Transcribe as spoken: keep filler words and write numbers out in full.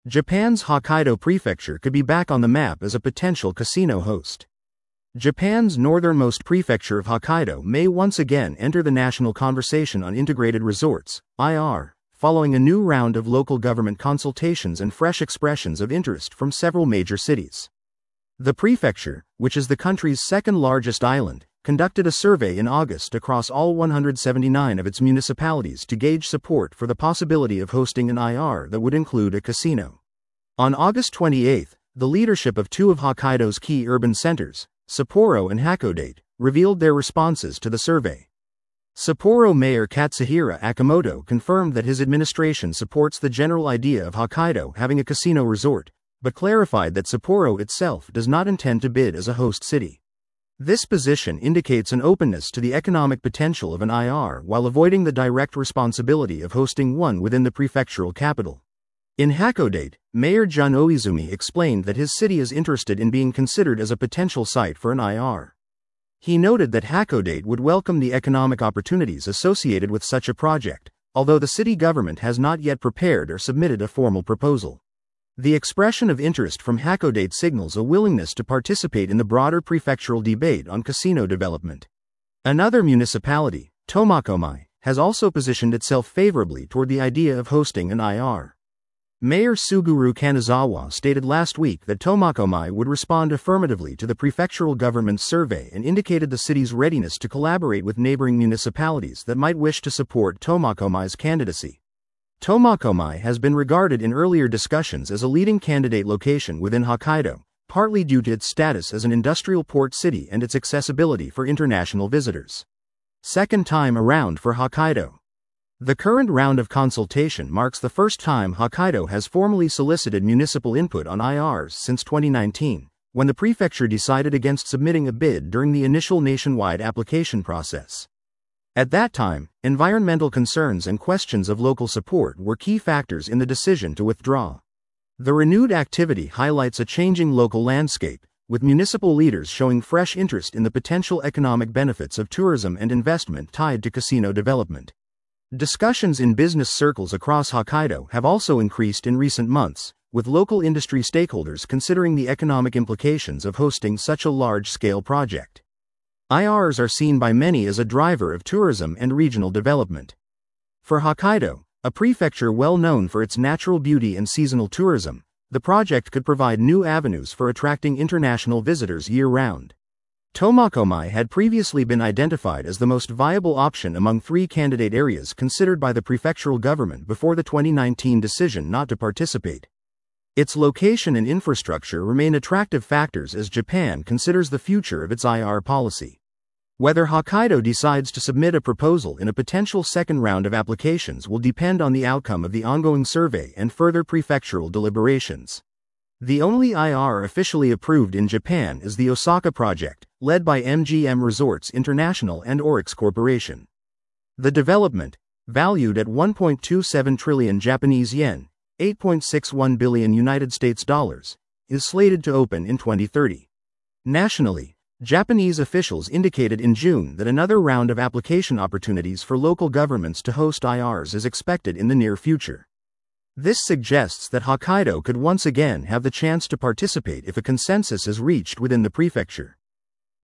Japan's Hokkaido prefecture could be back on the map as a potential casino host. Japan's northernmost prefecture of Hokkaido may once again enter the national conversation on integrated resorts, I R, following a new round of local government consultations and fresh expressions of interest from several major cities. The prefecture, which is the country's second largest island, conducted a survey in August across all one hundred seventy-nine of its municipalities to gauge support for the possibility of hosting an I R that would include a casino. On August twenty-eighth, the leadership of two of Hokkaido's key urban centers, Sapporo and Hakodate, revealed their responses to the survey. Sapporo Mayor Katsuhira Akimoto confirmed that his administration supports the general idea of Hokkaido having a casino resort, but clarified that Sapporo itself does not intend to bid as a host city. This position indicates an openness to the economic potential of an I R while avoiding the direct responsibility of hosting one within the prefectural capital. In Hakodate, Mayor Jun Oizumi explained that his city is interested in being considered as a potential site for an I R. He noted that Hakodate would welcome the economic opportunities associated with such a project, although the city government has not yet prepared or submitted a formal proposal. The expression of interest from Hakodate signals a willingness to participate in the broader prefectural debate on casino development. Another municipality, Tomakomai, has also positioned itself favorably toward the idea of hosting an I R. Mayor Suguru Kanazawa stated last week that Tomakomai would respond affirmatively to the prefectural government's survey and indicated the city's readiness to collaborate with neighboring municipalities that might wish to support Tomakomai's candidacy. Tomakomai has been regarded in earlier discussions as a leading candidate location within Hokkaido, partly due to its status as an industrial port city and its accessibility for international visitors. Second time around for Hokkaido. The current round of consultation marks the first time Hokkaido has formally solicited municipal input on I Rs since twenty nineteen, when the prefecture decided against submitting a bid during the initial nationwide application process. At that time, environmental concerns and questions of local support were key factors in the decision to withdraw. The renewed activity highlights a changing local landscape, with municipal leaders showing fresh interest in the potential economic benefits of tourism and investment tied to casino development. Discussions in business circles across Hokkaido have also increased in recent months, with local industry stakeholders considering the economic implications of hosting such a large-scale project. I Rs are seen by many as a driver of tourism and regional development. For Hokkaido, a prefecture well known for its natural beauty and seasonal tourism, the project could provide new avenues for attracting international visitors year-round. Tomakomai had previously been identified as the most viable option among three candidate areas considered by the prefectural government before the twenty nineteen decision not to participate. Its location and infrastructure remain attractive factors as Japan considers the future of its I R policy. Whether Hokkaido decides to submit a proposal in a potential second round of applications will depend on the outcome of the ongoing survey and further prefectural deliberations. The only I R officially approved in Japan is the Osaka project, led by M G M Resorts International and Orix Corporation. The development, valued at one point two seven trillion Japanese yen, eight point six one billion United States dollars, is slated to open in twenty thirty. Nationally, Japanese officials indicated in June that another round of application opportunities for local governments to host I Rs is expected in the near future. This suggests that Hokkaido could once again have the chance to participate if a consensus is reached within the prefecture.